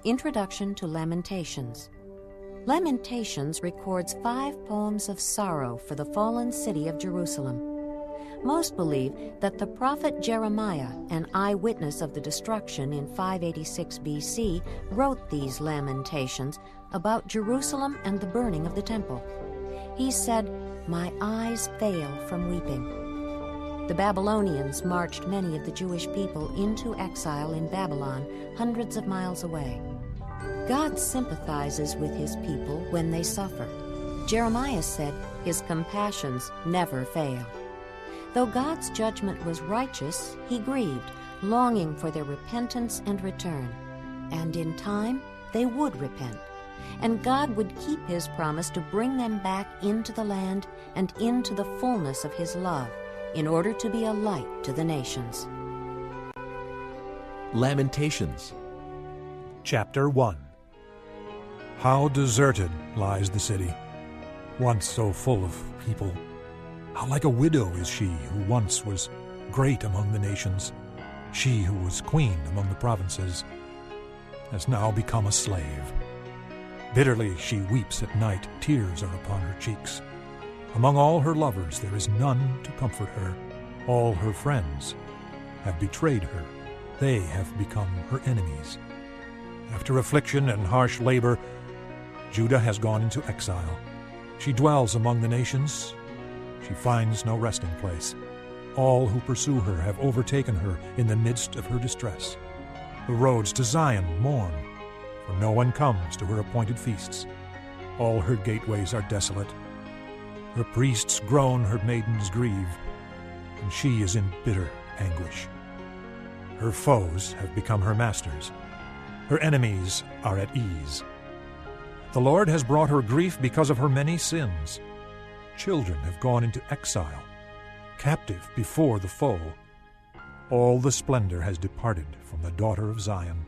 Introduction to Lamentations. Lamentations records 5 poems of sorrow for the fallen city of Jerusalem. Most believe that the prophet Jeremiah, an eyewitness of the destruction in 586 B.C., wrote these lamentations about Jerusalem and the burning of the temple. He said, "My eyes fail from weeping." The Babylonians marched many of the Jewish people into exile in Babylon, hundreds of miles away. God sympathizes with his people when they suffer. Jeremiah said, "His compassions never fail." Though God's judgment was righteous, he grieved, longing for their repentance and return. And in time, they would repent. And God would keep his promise to bring them back into the land and into the fullness of his love, in order to be a light to the nations. Lamentations. Chapter 1. How deserted lies the city, once so full of people. How like a widow is she who once was great among the nations, she who was queen among the provinces, has now become a slave. Bitterly she weeps at night, tears are upon her cheeks. Among all her lovers there is none to comfort her. All her friends have betrayed her. They have become her enemies. After affliction and harsh labor, Judah has gone into exile. She dwells among the nations. She finds no resting place. All who pursue her have overtaken her in the midst of her distress. The roads to Zion mourn, for no one comes to her appointed feasts. All her gateways are desolate. Her priests groan, her maidens grieve, and she is in bitter anguish. Her foes have become her masters. Her enemies are at ease. The Lord has brought her grief because of her many sins. Children have gone into exile, captive before the foe. All the splendor has departed from the daughter of Zion.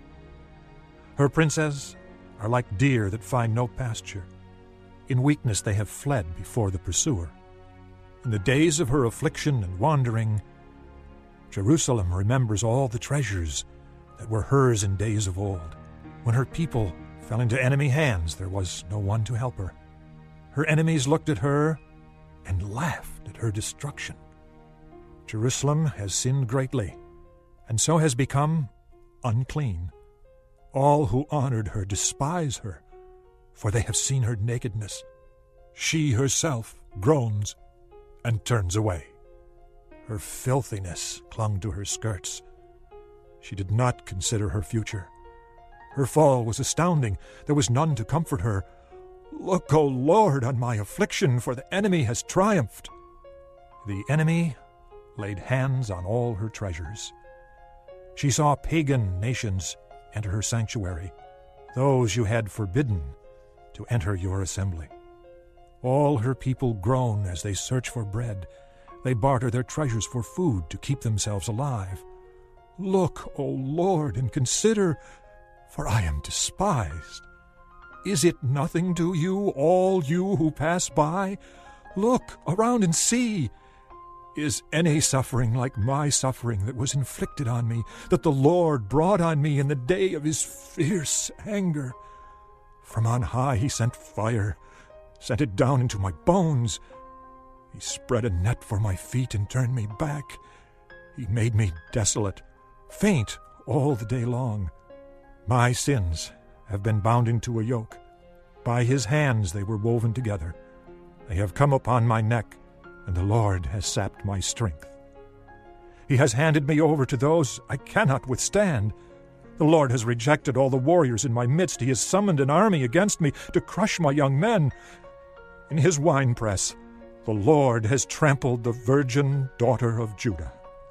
Her princes are like deer that find no pasture. In weakness they have fled before the pursuer. In the days of her affliction and wandering, Jerusalem remembers all the treasures that were hers in days of old. When her people fell into enemy hands, there was no one to help her. Her enemies looked at her and laughed at her destruction. Jerusalem has sinned greatly, and so has become unclean. All who honored her despise her, for they have seen her nakedness. She herself groans and turns away. Her filthiness clung to her skirts. She did not consider her future. Her fall was astounding. There was none to comfort her. Look, O Lord, on my affliction, for the enemy has triumphed. The enemy laid hands on all her treasures. She saw pagan nations enter her sanctuary, those you had forbidden to enter your assembly. All her people groan as they search for bread. They barter their treasures for food to keep themselves alive. Look, O Lord, and consider, for I am despised. Is it nothing to you, all you who pass by? Look around and see. Is any suffering like my suffering that was inflicted on me, that the Lord brought on me in the day of his fierce anger? From on high he sent fire, sent it down into my bones. He spread a net for my feet and turned me back. He made me desolate, faint all the day long. My sins have been bound into a yoke. By his hands they were woven together. They have come upon my neck, and the Lord has sapped my strength. He has handed me over to those I cannot withstand. The Lord has rejected all the warriors in my midst. He has summoned an army against me to crush my young men. In his winepress, the Lord has trampled the virgin daughter of Judah.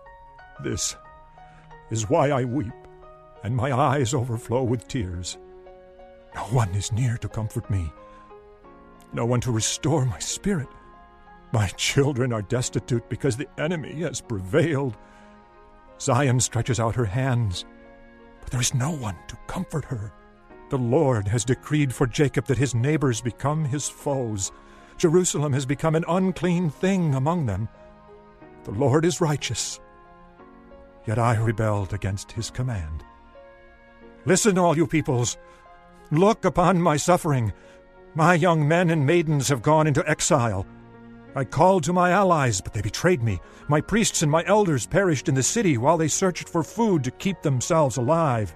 This is why I weep, and my eyes overflow with tears. No one is near to comfort me, no one to restore my spirit. My children are destitute because the enemy has prevailed. Zion stretches out her hands, but there is no one to comfort her. The Lord has decreed for Jacob that his neighbors become his foes. Jerusalem has become an unclean thing among them. The Lord is righteous, yet I rebelled against his command. Listen, all you peoples. Look upon my suffering. My young men and maidens have gone into exile. I called to my allies, but they betrayed me. My priests and my elders perished in the city while they searched for food to keep themselves alive.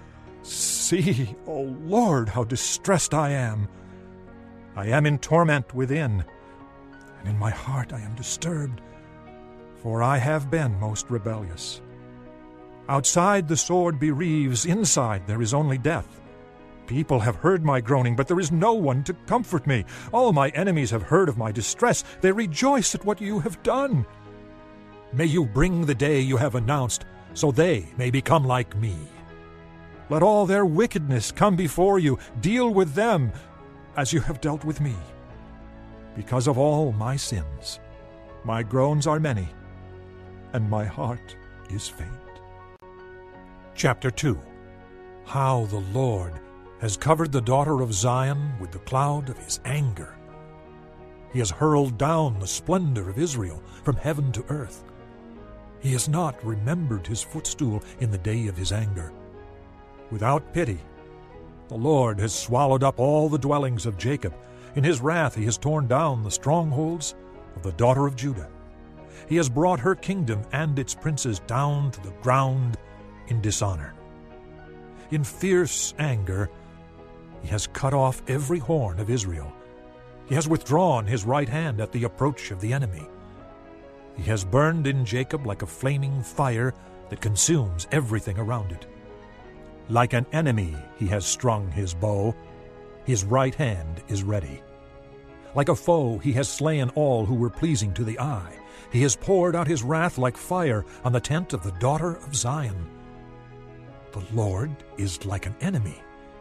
See, O Lord, how distressed I am. I am in torment within, and in my heart I am disturbed, for I have been most rebellious. Outside the sword bereaves, inside there is only death. People have heard my groaning, but there is no one to comfort me. All my enemies have heard of my distress. They rejoice at what you have done. May you bring the day you have announced, so they may become like me. Let all their wickedness come before you. Deal with them as you have dealt with me. Because of all my sins, my groans are many, and my heart is faint. Chapter 2. How the Lord has covered the daughter of Zion with the cloud of his anger. He has hurled down the splendor of Israel from heaven to earth. He has not remembered his footstool in the day of his anger. Without pity, the Lord has swallowed up all the dwellings of Jacob. In his wrath he has torn down the strongholds of the daughter of Judah. He has brought her kingdom and its princes down to the ground in dishonor. In fierce anger, he has cut off every horn of Israel. He has withdrawn his right hand at the approach of the enemy. He has burned in Jacob like a flaming fire that consumes everything around it. Like an enemy he has strung his bow. His right hand is ready. Like a foe he has slain all who were pleasing to the eye. He has poured out his wrath like fire on the tent of the daughter of Zion. The Lord is like an enemy.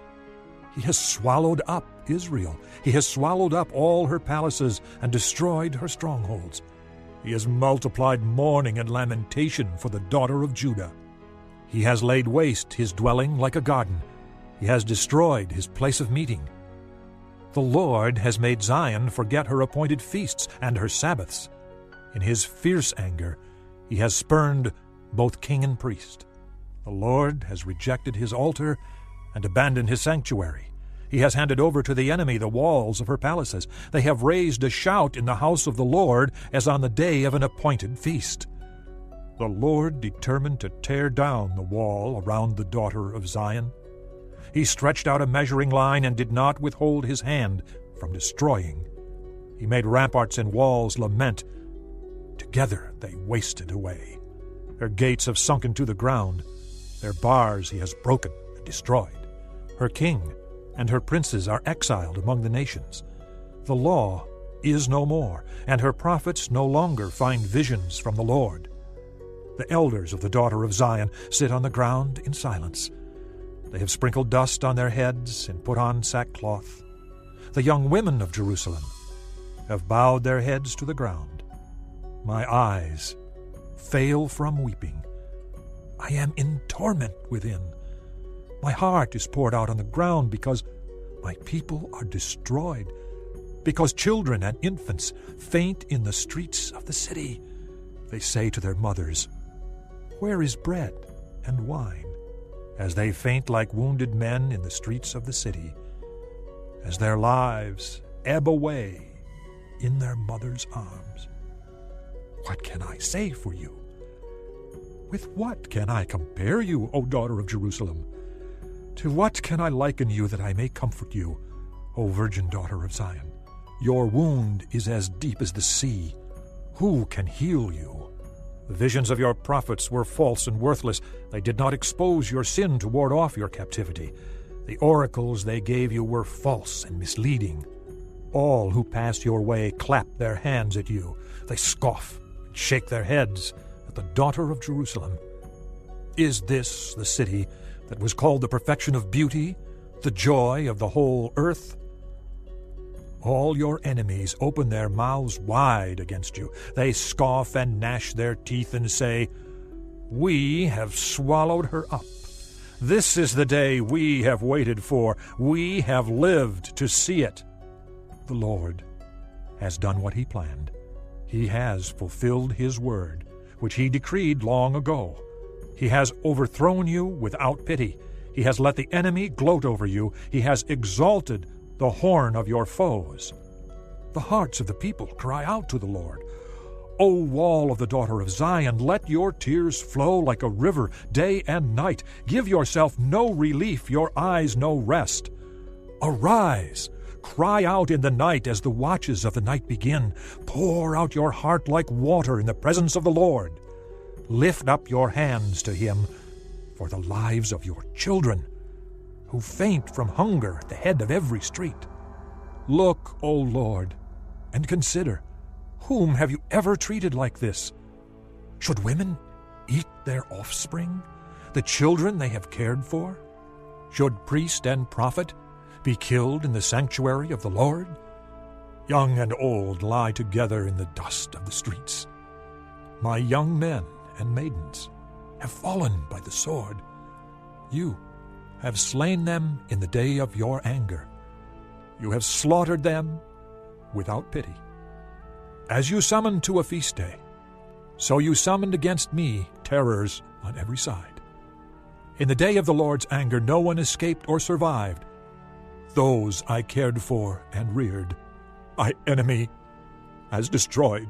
He has swallowed up Israel. He has swallowed up all her palaces and destroyed her strongholds. He has multiplied mourning and lamentation for the daughter of Judah. He has laid waste his dwelling like a garden. He has destroyed his place of meeting. The Lord has made Zion forget her appointed feasts and her Sabbaths. In his fierce anger, he has spurned both king and priest. The Lord has rejected his altar and abandoned his sanctuary. He has handed over to the enemy the walls of her palaces. They have raised a shout in the house of the Lord as on the day of an appointed feast. The Lord determined to tear down the wall around the daughter of Zion. He stretched out a measuring line and did not withhold his hand from destroying. He made ramparts and walls lament. Together they wasted away. Her gates have sunken to the ground. Their bars he has broken and destroyed. Her king and her princes are exiled among the nations. The law is no more, and her prophets no longer find visions from the Lord. The elders of the daughter of Zion sit on the ground in silence. They have sprinkled dust on their heads and put on sackcloth. The young women of Jerusalem have bowed their heads to the ground. My eyes fail from weeping. I am in torment within. My heart is poured out on the ground because my people are destroyed, because children and infants faint in the streets of the city. They say to their mothers, "Where is bread and wine?" As they faint like wounded men in the streets of the city, as their lives ebb away in their mother's arms. What can I say for you? With what can I compare you, O daughter of Jerusalem? To what can I liken you that I may comfort you, O virgin daughter of Zion? Your wound is as deep as the sea. Who can heal you? The visions of your prophets were false and worthless. They did not expose your sin to ward off your captivity. The oracles they gave you were false and misleading. All who pass your way clap their hands at you. They scoff and shake their heads at the daughter of Jerusalem. Is this the city that was called the perfection of beauty, the joy of the whole earth? All your enemies open their mouths wide against you. They scoff and gnash their teeth and say, "We have swallowed her up. This is the day we have waited for. We have lived to see it." The Lord has done what he planned. He has fulfilled his word, which he decreed long ago. He has overthrown you without pity. He has let the enemy gloat over you. He has exalted the horn of your foes. The hearts of the people cry out to the Lord. O wall of the daughter of Zion, let your tears flow like a river day and night. Give yourself no relief, your eyes no rest. Arise, cry out in the night as the watches of the night begin. Pour out your heart like water in the presence of the Lord. Lift up your hands to him for the lives of your children, who faint from hunger at the head of every street. Look, O Lord, and consider, whom have you ever treated like this? Should women eat their offspring, the children they have cared for? Should priest and prophet be killed in the sanctuary of the Lord? Young and old lie together in the dust of the streets. My young men and maidens have fallen by the sword. You have slain them in the day of your anger. You have slaughtered them without pity. As you summoned to a feast day, so you summoned against me terrors on every side. In the day of the Lord's anger no one escaped or survived. Those I cared for and reared, my enemy has destroyed.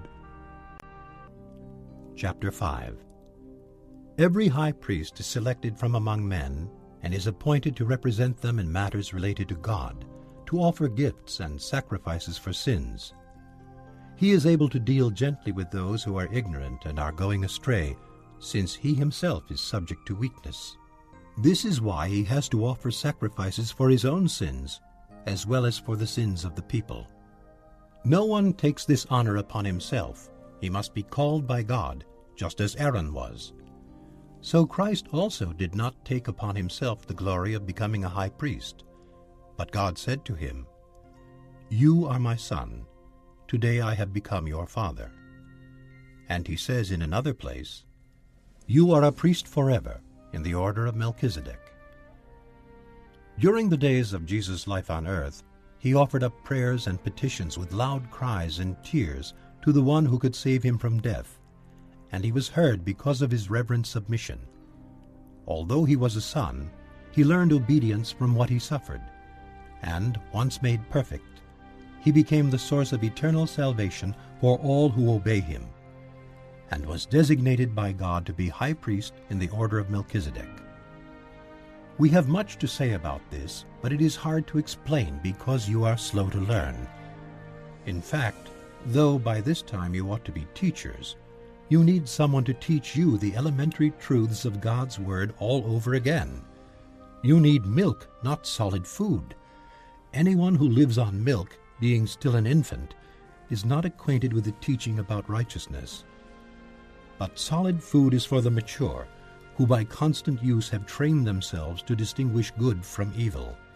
Chapter 5. Every high priest is selected from among men and is appointed to represent them in matters related to God, to offer gifts and sacrifices for sins. He is able to deal gently with those who are ignorant and are going astray, since he himself is subject to weakness. This is why he has to offer sacrifices for his own sins, as well as for the sins of the people. No one takes this honor upon himself. He must be called by God, just as Aaron was. So Christ also did not take upon himself the glory of becoming a high priest. But God said to him, "You are my son. Today I have become your father." And he says in another place, "You are a priest forever, in the order of Melchizedek." During the days of Jesus' life on earth, he offered up prayers and petitions with loud cries and tears to the one who could save him from death, and he was heard because of his reverent submission. Although he was a son, he learned obedience from what he suffered, and, once made perfect, he became the source of eternal salvation for all who obey him, and was designated by God to be high priest in the order of Melchizedek. We have much to say about this, but it is hard to explain because you are slow to learn. In fact, though by this time you ought to be teachers, you need someone to teach you the elementary truths of God's Word all over again. You need milk, not solid food. Anyone who lives on milk, being still an infant, is not acquainted with the teaching about righteousness. But solid food is for the mature, who by constant use have trained themselves to distinguish good from evil.